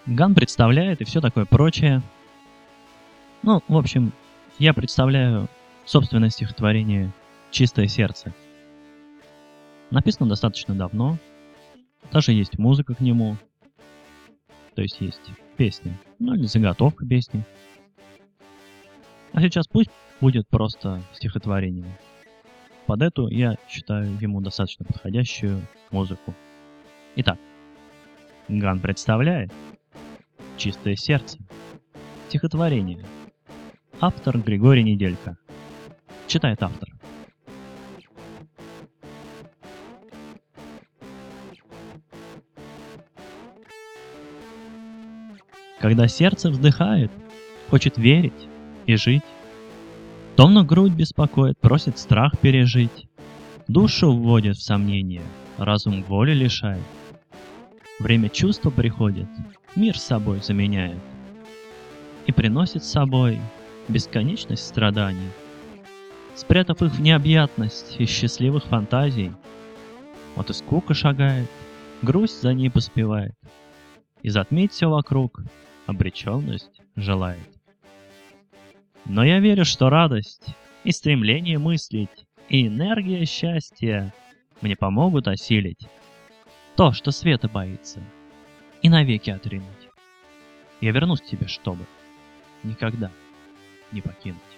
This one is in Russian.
Ган представляет и все такое прочее. Ну, в общем, я представляю собственное стихотворение «Чистое сердце». Написано достаточно давно, даже есть музыка к нему, то есть песня, ну или заготовка песни. А сейчас пусть будет просто стихотворение. Под эту я считаю ему достаточно подходящую музыку. Итак, Ган представляет «Чистое сердце». Стихотворение. Автор Григорий Неделько. Читает автор. Когда сердце вздыхает, хочет верить и жить, томно грудь беспокоит, просит страх пережить, душу вводит в сомнение, разум воли лишает. Время чувства приходит, мир с собой заменяет и приносит с собой бесконечность страданий. Спрятав их в необъятность из счастливых фантазий, вот и скука шагает, грусть за ней поспевает, и затмить все вокруг обреченность желает. Но я верю, что радость и стремление мыслить, и энергия счастья мне помогут осилить то, что света боится, и навеки отринуть. Я вернусь к тебе, чтобы никогда не покинуть.